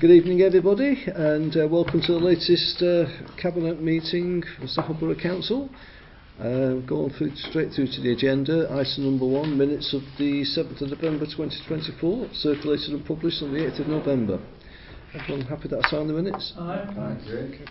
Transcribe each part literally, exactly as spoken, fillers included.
Good evening everybody, and uh, welcome to the latest uh, Cabinet meeting for Stafford Borough Council. Uh, going through, straight through to the agenda. Item number one, minutes of the seventh of November twenty twenty-four, circulated and published on the eighth of November. Everyone happy that I signed the minutes? Aye. Aye. Okay.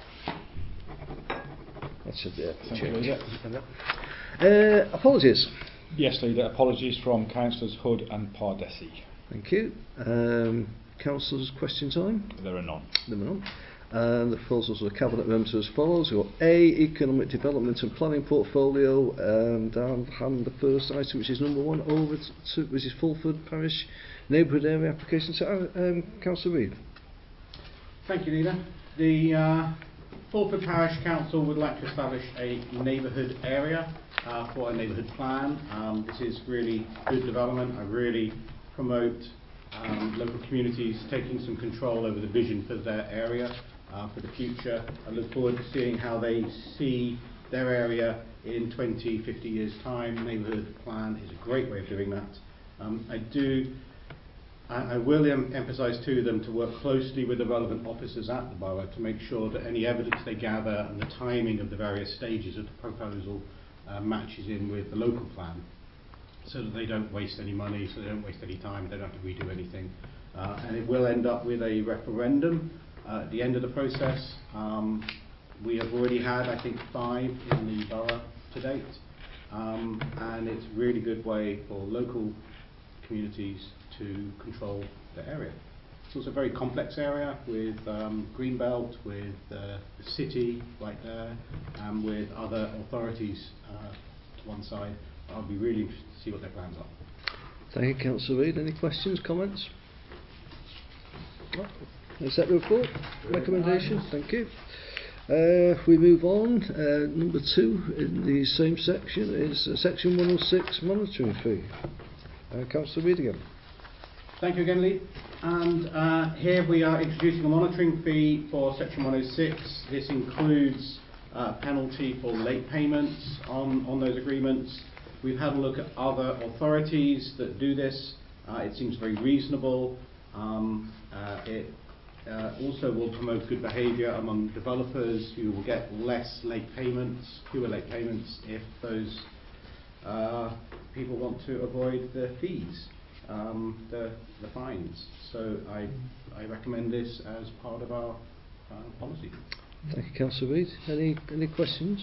That should be it. Thank you. Uh, apologies. Yes, Leader. Apologies from Councillors Hood and Pardesi. Thank you. Um, Councillors, question time? There are none. There are none. And the proposals of the Cabinet members are as follows. We've got A, Economic Development and Planning Portfolio, and I'll hand the first item, which is number one, over to, which is Fulford Parish Neighbourhood Area Application. So, um, Councillor Reid. Thank you, Leader. The uh, Fulford Parish Council would like to establish a neighbourhood area uh, for a neighbourhood plan. Um, this is really good development. I really promote um, local communities taking some control over the vision for their area uh, for the future. I look forward to seeing how they see their area in twenty, fifty years' time. Neighbourhood plan is a great way of doing that. Um, I do I will em emphasise to them to work closely with the relevant officers at the borough to make sure that any evidence they gather and the timing of the various stages of the proposal uh, matches in with the local plan, so that they don't waste any money, so they don't waste any time, they don't have to redo anything. Uh, and it will end up with a referendum uh, at the end of the process. Um, we have already had, I think, five in the borough to date, um, and it's a really good way for local communities to control the area. It's also a very complex area with um, Greenbelt, with uh, the city right there, and with other authorities uh, to one side. I'll be really interested to see what their plans are. Thank you, Councillor Reid. Any questions, comments? Is that the report? Recommendation? Thank you. Uh, we move on. Uh, number two in the same section is uh, section one oh six monitoring fee. Uh, Councillor Reid again. Thank you again, Lee. And uh, here we are introducing a monitoring fee for section one oh six. This includes uh, penalty for late payments on, on those agreements. We've had a look at other authorities that do this. Uh, it seems very reasonable. Um, uh, it uh, also will promote good behaviour among developers who will get less late payments, fewer late payments if those uh, people want to avoid the fees. Um, the, the fines. So I, I recommend this as part of our uh, policy. Thank you, Councillor Reid. Any, any questions?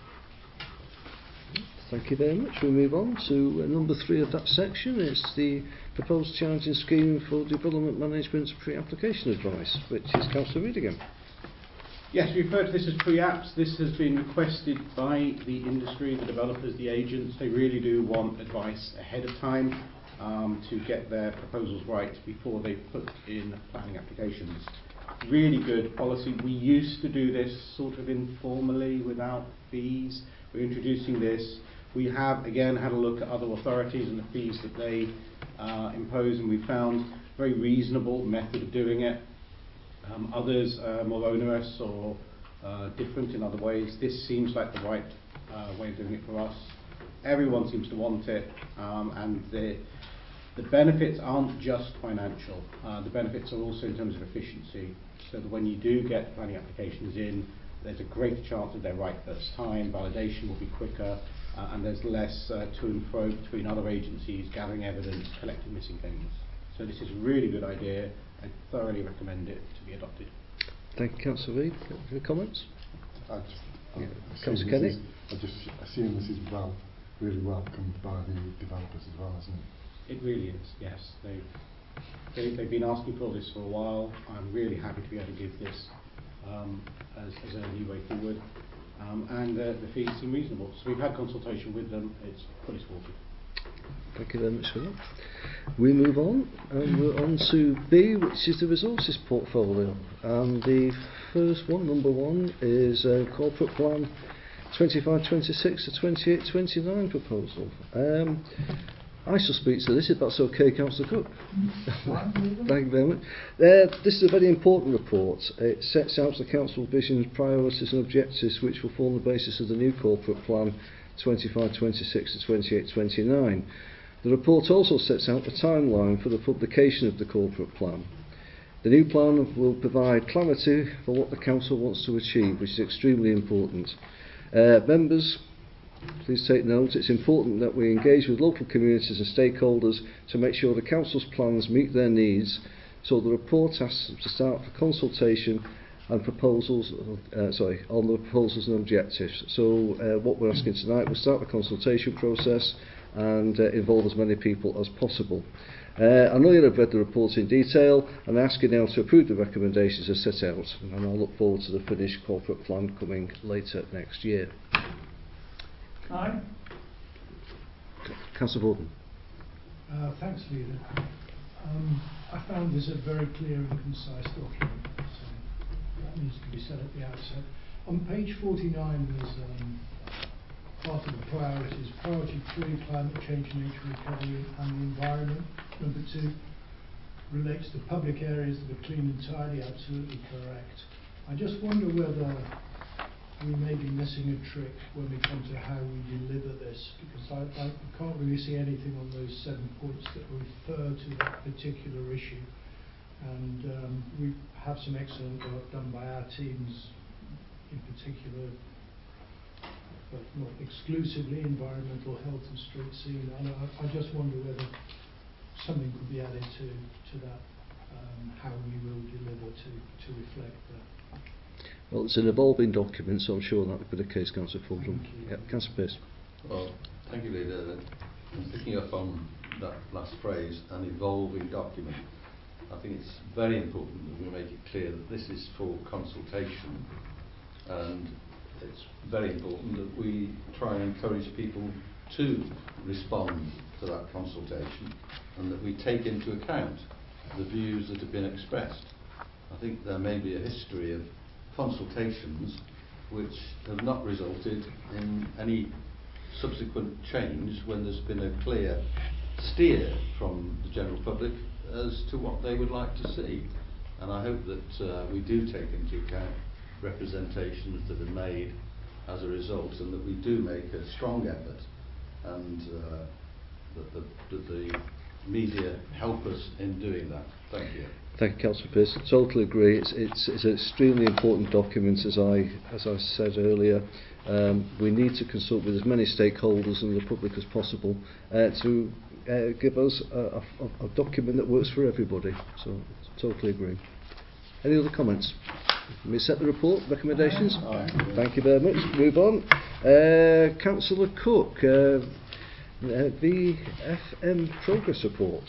Thank you very much. We move on to uh, number three of that section. It's the proposed charging scheme for development management's pre-application advice, which is Councillor Reid again. Yes, we refer to this as pre-apps. This has been requested by the industry, the developers, the agents. They really do want advice ahead of time. Um, to get their proposals right before they put in planning applications. Really good policy. We used to do this sort of informally without fees. We're introducing this. We have again had a look at other authorities and the fees that they uh, impose, and we found a very reasonable method of doing it. Um, others are more onerous or uh, different in other ways. This seems like the right uh, way of doing it for us. Everyone seems to want it, um, and the The benefits aren't just financial. Uh, the benefits are also in terms of efficiency, so that when you do get planning applications in, there's a greater chance that they're right first time, validation will be quicker, uh, and there's less uh, to and fro between other agencies, gathering evidence, collecting missing things. So this is a really good idea. I thoroughly recommend it to be adopted. Thank you, Councillor Reid. Any comments? I just, I, Yeah. I Councillor assume Kenny? this is- I just assume this is well, really welcomed by the developers as well, isn't it? It really is, yes. They've, they, they've been asking for this for a while. I'm really happy to be able to give this um, as, as a new way forward. Um, and uh, the fees seem reasonable. So we've had consultation with them. It's fully supported. Thank you very much for that. We move on, and we're on to B, which is the resources portfolio. And the first one, number one, is uh, corporate plan twenty-five twenty-six to twenty-eight twenty-nine proposal. Um, I shall speak to this if that's okay, Councillor Cook. Thank you very much. Uh, this is a very important report. It sets out the Council visions, priorities and objectives which will form the basis of the new corporate plan twenty-five twenty-six to twenty-eight twenty-nine. The report also sets out the timeline for the publication of the corporate plan. The new plan will provide clarity for what the council wants to achieve, which is extremely important. Uh, members, please take note. It's important that we engage with local communities and stakeholders to make sure the council's plans meet their needs. So the report has to start for consultation and proposals, uh, sorry, on the proposals and objectives. So uh, what we're asking tonight, we'll start the consultation process and uh, involve as many people as possible. Uh, I know you'll have read the report in detail, and I ask you now to approve the recommendations as set out, and I look forward to the finished corporate plan coming later next year. Aye. Councillor Borden. Uh, thanks, Leader. Um, I found this a very clear and concise document, so that needs to be said at the outset. On page forty-nine, there's um, part of the priorities. Priority three, climate change, nature recovery and the environment. Number two relates to public areas that are clean and tidy. Absolutely correct. I just wonder whether we may be missing a trick when we come to how we deliver this, because I, I can't really see anything on those seven points that refer to that particular issue. And um, we have some excellent work done by our teams, in particular, but not exclusively, environmental health and street scene. And I, I just wonder whether something could be added to, to that, um, how we will deliver to, to reflect that. Well, it's an evolving document, so I'm sure that will be the case, Councillor Fulham. Thank you. Yeah, Councillor Pearce. Well, thank you, Leader. And picking up on that last phrase, an evolving document, I think it's very important that we make it clear that this is for consultation, and it's very important that we try and encourage people to respond to that consultation, and that we take into account the views that have been expressed. I think there may be a history of consultations which have not resulted in any subsequent change when there's been a clear steer from the general public as to what they would like to see. And I hope that uh, we do take into account representations that are made as a result, and that we do make a strong effort, and uh, that, the, that the media help us in doing that. Thank you. Thank you, Councillor Pearce. Totally agree. It's, it's, it's an extremely important document, as I as I said earlier. Um, we need to consult with as many stakeholders and the public as possible uh, to uh, give us a, a, a document that works for everybody. So, totally agree. Any other comments? Let me set the report, recommendations. Aye. Thank you very much. Move on. Uh, Councillor Cook, uh, uh, the F M progress report.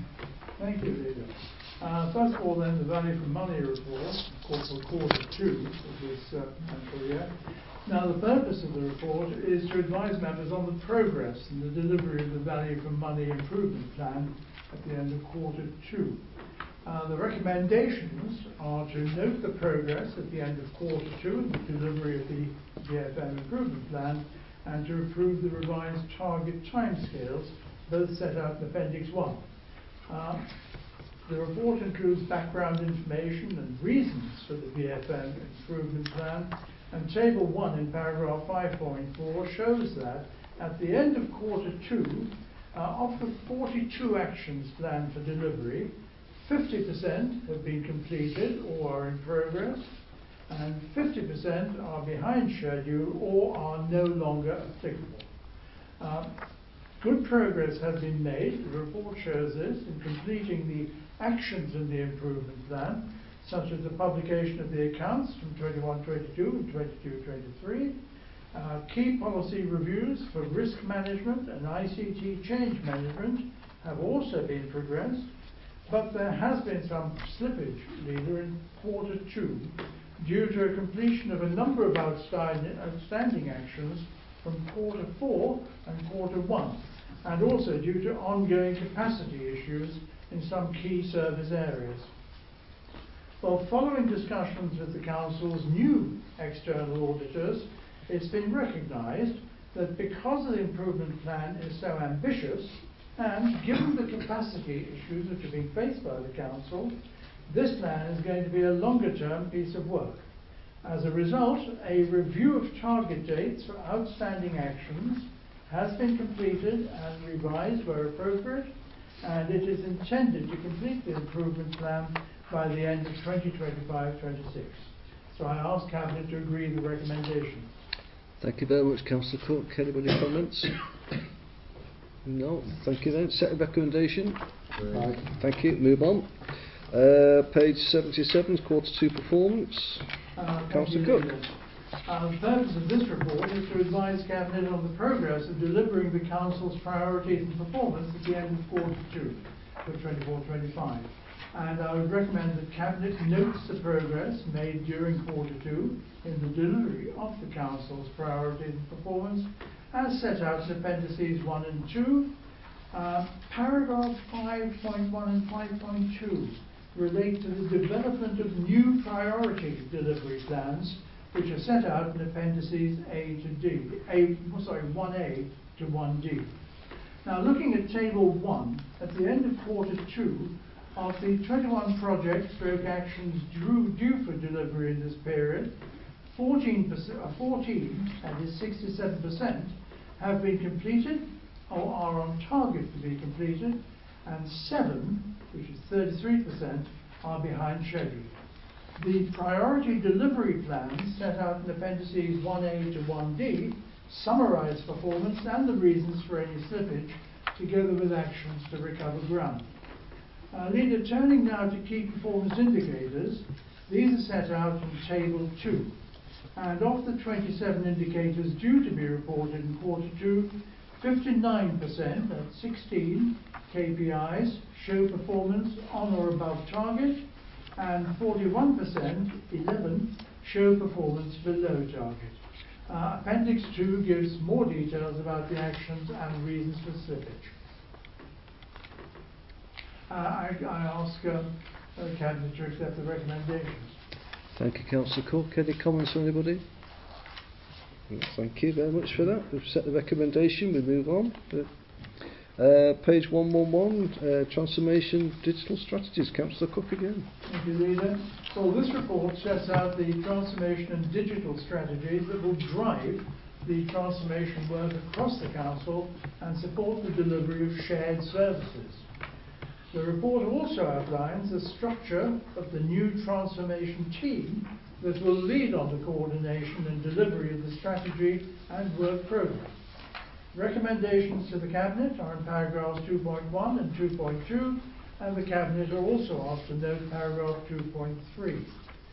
Thank you, Leader. Uh, first of all, then, the value for money report, of course, for quarter two of this uh, financial year. Now, the purpose of the report is to advise members on the progress and the delivery of the value for money improvement plan at the end of quarter two. Uh, the recommendations are to note the progress at the end of quarter two in the delivery of the V F M improvement plan, and to approve the revised target timescales, both set out in Appendix one. Uh, The report includes background information and reasons for the V F M improvement plan, and Table one in paragraph five point four shows that at the end of quarter two, uh, of the forty-two actions planned for delivery, fifty percent have been completed or are in progress, and fifty percent are behind schedule or are no longer applicable. Uh, Good progress has been made, the report shows this, in completing the actions in the improvement plan, such as the publication of the accounts from twenty-one twenty-two and twenty-two twenty-three, uh, key policy reviews for risk management and I C T change management have also been progressed, but there has been some slippage, Leader, in quarter two due to a completion of a number of outstanding, outstanding actions from quarter four and quarter one, and also due to ongoing capacity issues in some key service areas. Well, following discussions with the Council's new external auditors, it's been recognised that because the improvement plan is so ambitious, and given the capacity issues which are being faced by the Council, this plan is going to be a longer-term piece of work. As a result, a review of target dates for outstanding actions has been completed and revised where appropriate, and it is intended to complete the improvement plan by the end of twenty twenty-five twenty-six. So I ask Cabinet to agree the recommendation. Thank you very much, Councillor Cook. Anybody comments? No. Thank you then. Set a recommendation. Aye. Thank you. Move on. Uh, page seventy-seven, quarter two performance. Uh, thank Councillor you, Cook. Leader. Uh, the purpose of this report is to advise Cabinet on the progress of delivering the Council's priorities and performance at the end of quarter two for twenty-four twenty-five. And I would recommend that Cabinet notes the progress made during quarter two in the delivery of the Council's priorities and performance as set out in appendices one and two. Uh, paragraph five point one and five point two relate to the development of new priority delivery plans which are set out in appendices A to D, A, sorry, one A to one D. Now, looking at table one, at the end of quarter two, of the twenty-one projects stroke actions due, due for delivery in this period, fourteen, percent, uh, fourteen, that is sixty-seven percent, have been completed or are on target to be completed, and seven, which is thirty-three percent, are behind schedule. The priority delivery plans set out in appendices one A to one D summarise performance and the reasons for any slippage, together with actions to recover ground. Uh, Leader, turning now to key performance indicators, these are set out in table two. And of the twenty-seven indicators due to be reported in quarter two, fifty-nine percent, that's sixteen K P Is, show performance on or above target, and forty-one percent, eleven, show performance below target. Uh, Appendix two gives more details about the actions and reasons for slippage. Uh, I, I ask um, the Cabinet to accept the recommendations. Thank you, Councillor Cook. Any comments from anybody? No, thank you very much for that. We've set the recommendation. We move on. Uh, page one one one, uh, transformation digital strategies. Councillor Cook again. Thank you, Leader. Well, this report sets out the transformation and digital strategies that will drive the transformation work across the Council and support the delivery of shared services. The report also outlines the structure of the new transformation team that will lead on the coordination and delivery of the strategy and work programme. Recommendations to the Cabinet are in paragraphs two point one and two point two, and the Cabinet are also asked to note paragraph two point three.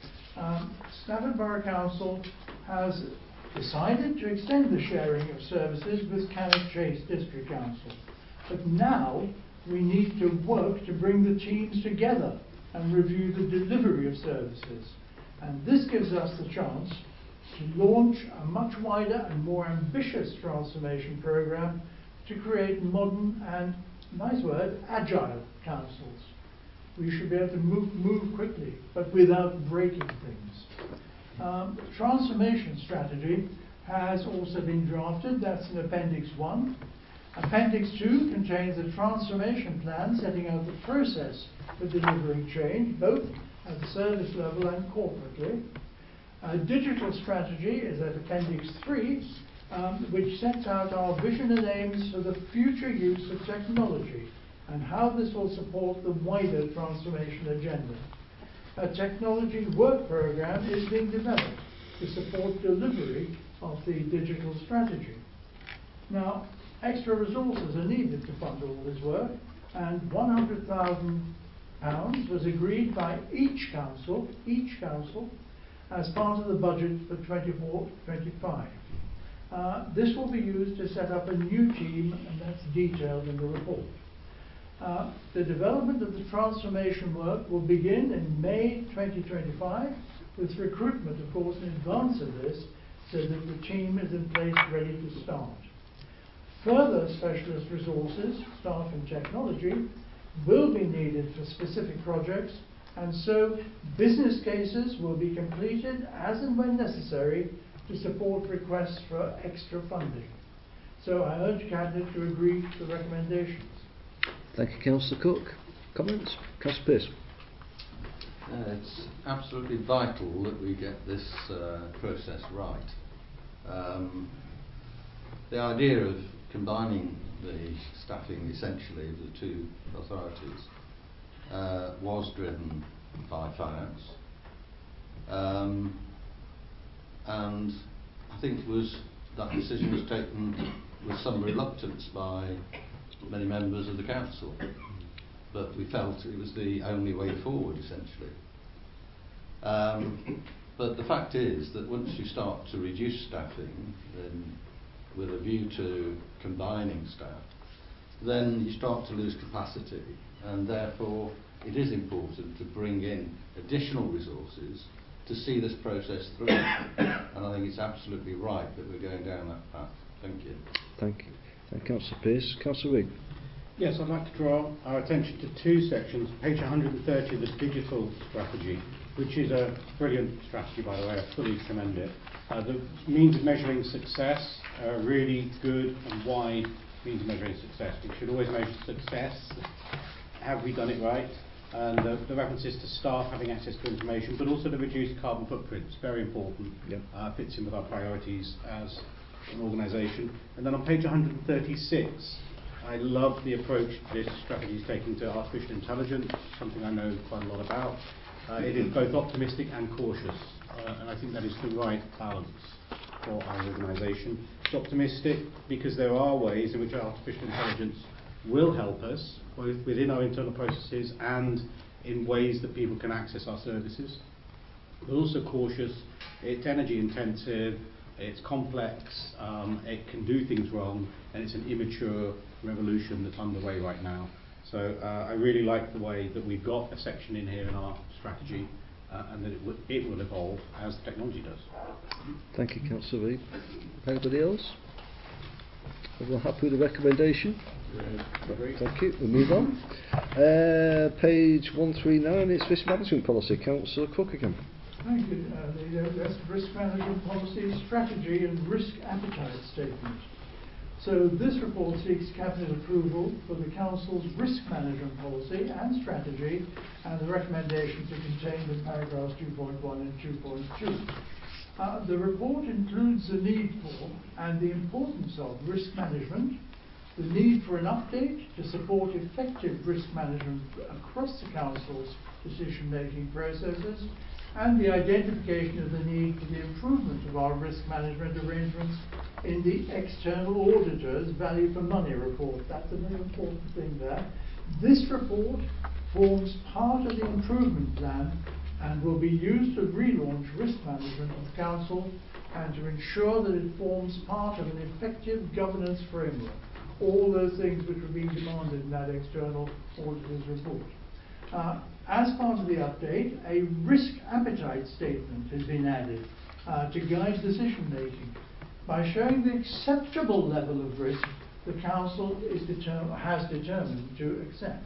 Um, Stafford Borough Council has decided to extend the sharing of services with Cannock Chase District Council, but now we need to work to bring the teams together and review the delivery of services. And this gives us the chance to launch a much wider and more ambitious transformation programme to create modern and, nice word, agile councils. We should be able to move, move quickly, but without breaking things. Um, the transformation strategy has also been drafted. That's in Appendix one. Appendix two contains a transformation plan setting out the process for delivering change, both at the service level and corporately. A digital strategy is at Appendix three, um, which sets out our vision and aims for the future use of technology and how this will support the wider transformation agenda. A technology work programme is being developed to support delivery of the digital strategy. Now, extra resources are needed to fund all this work, and one hundred thousand pounds was agreed by each council, each council, as part of the budget for twenty-four twenty-five. Uh, this will be used to set up a new team, and that's detailed in the report. Uh, the development of the transformation work will begin in May twenty twenty-five, with recruitment, of course, in advance of this, so that the team is in place ready to start. Further specialist resources, staff and technology, will be needed for specific projects, and so business cases will be completed as and when necessary to support requests for extra funding. So I urge Cabinet to agree to the recommendations. Thank you, Councillor Cook. Comments? Councillor Pearce. Uh, it's absolutely vital that we get this uh, process right. Um, the idea of combining the staffing essentially of the two authorities uh, was driven by finance, um, and I think it was that decision was taken with some reluctance by many members of the council, but we felt it was the only way forward, essentially. Um, but the fact is that once you start to reduce staffing, then with a view to combining staff, then you start to lose capacity, and therefore it is important to bring in additional resources to see this process through. And I think it's absolutely right that we're going down that path. Thank you. Thank you. Thank you, Councillor Pearce. Councillor Reid. Yes, I'd like to draw our attention to two sections. Page one hundred thirty of the digital strategy, which is a brilliant strategy, by the way. I fully commend it. Uh, the means of measuring success are really good and wide means of measuring success. We should always measure success. Have we done it right? And the, the references to staff having access to information, but also the reduced carbon footprint. It's very important. Yep. Uh, fits in with our priorities as an organisation. And then on page one hundred thirty-six, I love the approach this strategy is taking to artificial intelligence, something I know quite a lot about. Uh, it is both optimistic and cautious, uh, and I think that is the right balance for our organisation. It's optimistic because there are ways in which artificial intelligence will help us, both within our internal processes and in ways that people can access our services. But also cautious, it's energy intensive, it's complex, um, it can do things wrong, and it's an immature revolution that's underway right now. So uh, I really like the way that we've got a section in here in our strategy, uh, and that it, w- it will evolve as technology does. Thank you, Councillor Reid. Anybody else? Everyone happy with the recommendation? Agree. Thank you. We'll move on. Uh, page one thirty-nine, it's risk management policy. Councillor Cook again. Thank you. Uh, the, uh, that's risk management policy, strategy and risk appetite statement. So this report seeks cabinet approval for the council's risk management policy and strategy, and the recommendations are contained in paragraphs two point one and two point two. Uh, the report includes the need for and the importance of risk management, the need for an update to support effective risk management across the council's decision-making processes, and the identification of the need for the improvement of our risk management arrangements in the external auditor's value for money report. That's another important thing there. This report forms part of the improvement plan and will be used to relaunch risk management of the council and to ensure that it forms part of an effective governance framework. All those things which were being demanded in that external auditor's report. Uh, as part of the update, a risk appetite statement has been added uh, to guide decision making by showing the acceptable level of risk the council is deter- has determined to accept.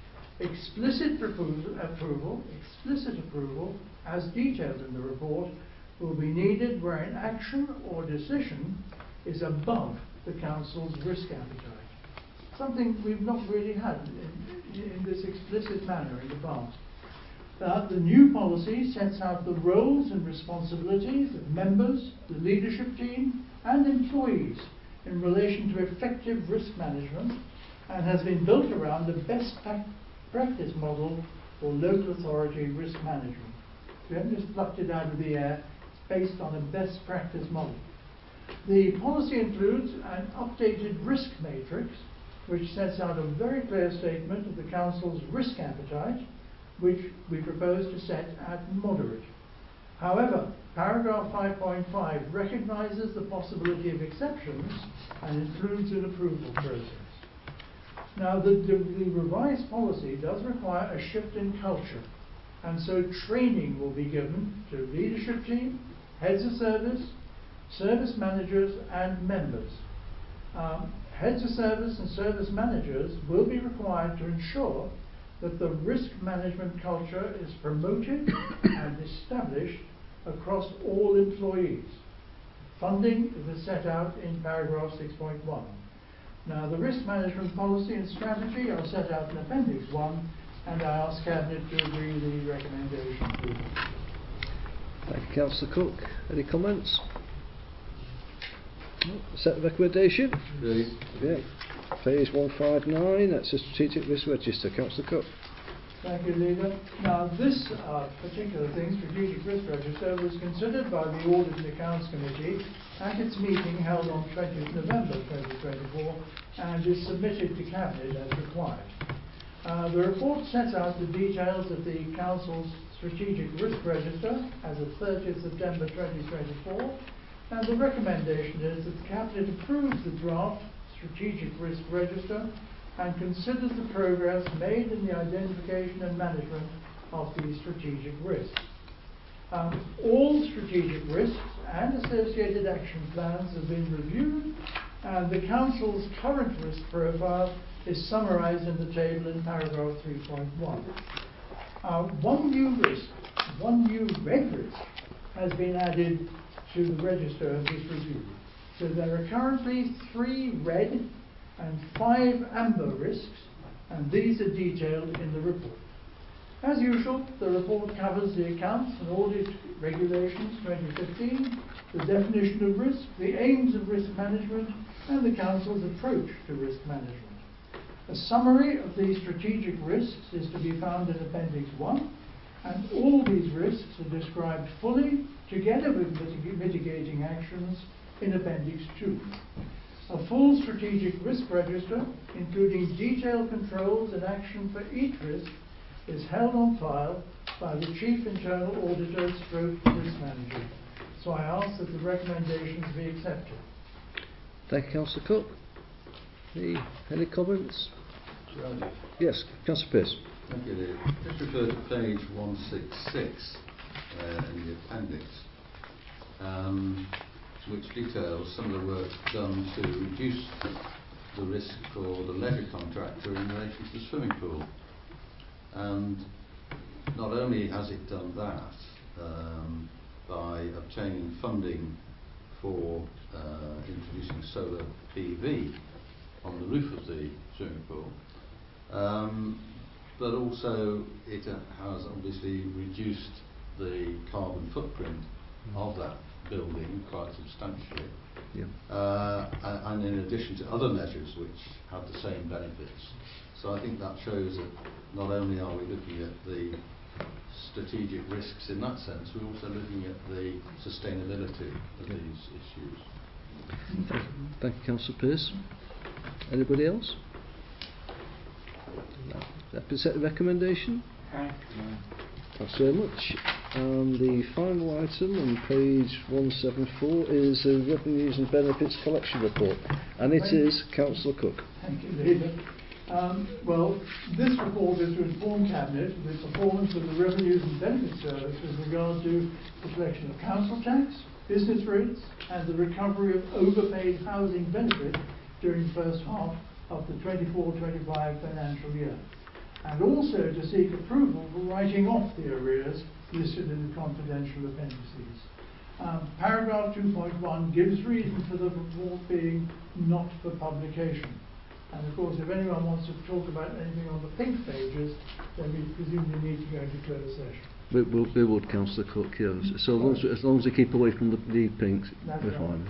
Explicit proposal, approval, explicit approval, as detailed in the report, will be needed where an action or decision is above the council's risk appetite. Something we've not really had in, in this explicit manner in the past. Uh, the new policy sets out the roles and responsibilities of members, the leadership team, and employees in relation to effective risk management, and has been built around the best pa- practice model for local authority risk management. We haven't just plucked it out of the air, it's based on a best practice model. The policy includes an updated risk matrix, which sets out a very clear statement of the council's risk appetite, which we propose to set at moderate. However, paragraph five point five recognises the possibility of exceptions and includes an approval process. Now, the, the, the revised policy does require a shift in culture, and so training will be given to leadership team, heads of service, service managers and members. Um, heads of service and service managers will be required to ensure that the risk management culture is promoted and established across all employees. Funding is set out in paragraph six point one. Now, the risk management policy and strategy are set out in appendix one, and I ask Cabinet to agree with the recommendation. Please. Thank you, Councillor Cook. Any comments? No. Set the recommendation? Agreed. Yeah. Page one fifty-nine, that's a strategic risk register. Councillor Cook. Thank you, Leader. Now, this uh, particular thing, Strategic Risk Register, was considered by the Audit and Accounts Committee at its meeting held on twentieth November twenty twenty-four and is submitted to Cabinet as required. Uh, the report sets out the details of the Council's Strategic Risk Register as of thirtieth September twenty twenty-four, and the recommendation is that the Cabinet approves the draft Strategic Risk Register and considers the progress made in the identification and management of these strategic risks. Um, all strategic risks and associated action plans have been reviewed, and the Council's current risk profile is summarised in the table in paragraph three point one. Uh, one new risk, one new red risk, has been added to the register of this review. So there are currently three red and five amber risks, and these are detailed in the report. As usual, the report covers the accounts and audit regulations twenty fifteen, the definition of risk, the aims of risk management, and the Council's approach to risk management. A summary of these strategic risks is to be found in Appendix one, and all these risks are described fully, together with mitig- mitigating actions, in Appendix two. A full strategic risk register, including detailed controls and action for each risk, is held on file by the Chief Internal Auditor stroke Risk Manager. So I ask that the recommendations be accepted. Thank you, Councillor Cook. Any, any comments? Right. Yes, Councillor Pearce. Thank you, Lee. Just refer to page one sixty-six uh, in the appendix, um, which details some of the work done to reduce the risk for the leisure contractor in relation to the swimming pool. And not only has it done that um, by obtaining funding for uh, introducing solar P V on the roof of the swimming pool, um, but also it uh, has obviously reduced the carbon footprint of that building quite substantially. Yeah. Uh, and, and in addition to other measures which have the same benefits. So I think that shows that not only are we looking at the strategic risks in that sense, we're also looking at the sustainability of yeah. these issues. Thank, thank you, Councillor Pearce. Anybody else? No. That is the recommendation. Okay. Thanks very much. And the final item on page one seventy-four is the Revenues and Benefits Collection Report, and it is Councillor Cook. Thank you, Leader. Um, well, this report is to inform Cabinet of the performance of the Revenues and Benefits Service with regard to the collection of council tax, business rates, and the recovery of overpaid housing benefit during the first half of the twenty-four twenty-five financial year, and also to seek approval for writing off the arrears listed in the confidential appendices. Um, paragraph two point one gives reason for the report being not for publication. And of course, if anyone wants to talk about anything on the pink pages, then we presumably need to go into closed session. We, we, we would, Councillor Cook, yes. So long as, as long as they keep away from the, the pinks, That's we're right. fine.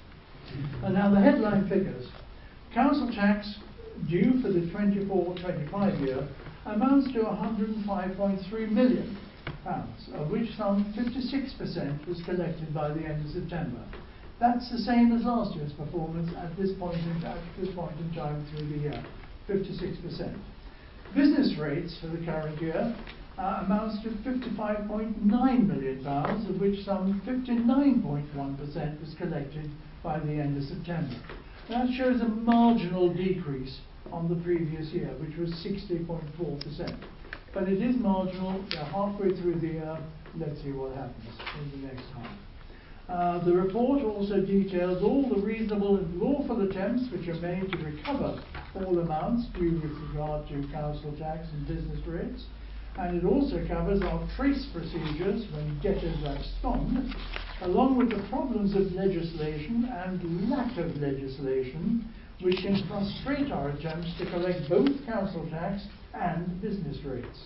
And now the headline figures. Council tax due for the twenty-four twenty-five year amounts to one hundred and five point three million pounds, of which some fifty-six percent was collected by the end of September. That's the same as last year's performance at this point in, at this point in time through the year, fifty-six percent. Business rates for the current year uh, amounts to fifty-five point nine million pounds, of which some fifty-nine point one percent was collected by the end of September. That shows a marginal decrease on the previous year, which was sixty point four percent. But it is marginal. We're halfway through the year. Let's see what happens in the next half. Uh, the report also details all the reasonable and lawful attempts which are made to recover all amounts due with regard to council tax and business rates, and it also covers our trace procedures when debtors abscond, along with the problems of legislation and lack of legislation which can frustrate our attempts to collect both council tax and business rates.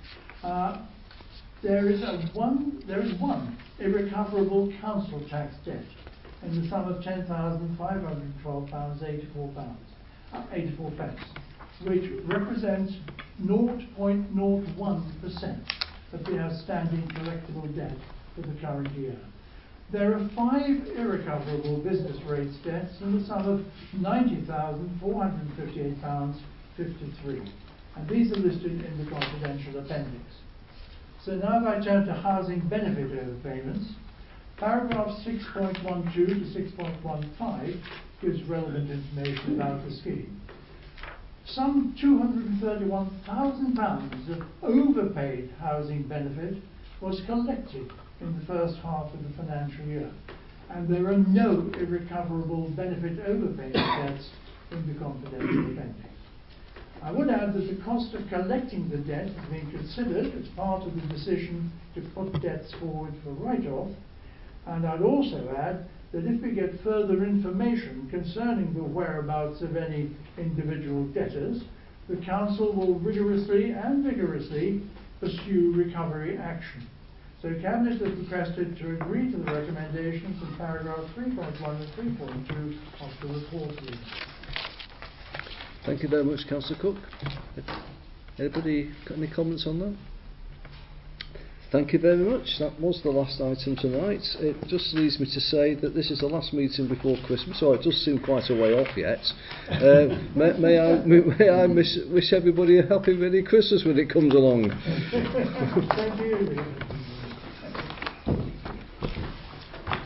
Uh, There is a one. There is one irrecoverable council tax debt in the sum of ten thousand five hundred twelve pounds eighty-four pounds, uh, eighty-four pence. which represents zero point zero one percent of the outstanding collectible debt for the current year. There are five irrecoverable business rates debts in the sum of ninety thousand four hundred fifty-eight pounds fifty-three, and these are listed in the confidential appendix. So now if I turn to housing benefit overpayments, paragraph six point one two to six point one five gives relevant information about the scheme. Some two hundred thirty-one thousand pounds of overpaid housing benefit was collected in the first half of the financial year, and there are no irrecoverable benefit overpayment debts in the confidential appendix. I would add that the cost of collecting the debt has been considered as part of the decision to put debts forward for write-off, and I'd also add that if we get further information concerning the whereabouts of any individual debtors, the Council will rigorously and vigorously pursue recovery action. So Cabinet has requested to agree to the recommendations in paragraph three point one and three point two of the report. Thank you very much, Councillor Cook. Anybody got any comments on that? Thank you very much. That was the last item tonight. It just leaves me to say that this is the last meeting before Christmas, so it does seem quite a way off yet. Uh, may, may I, may I wish, wish everybody a happy, Merry Christmas when it comes along. Thank you.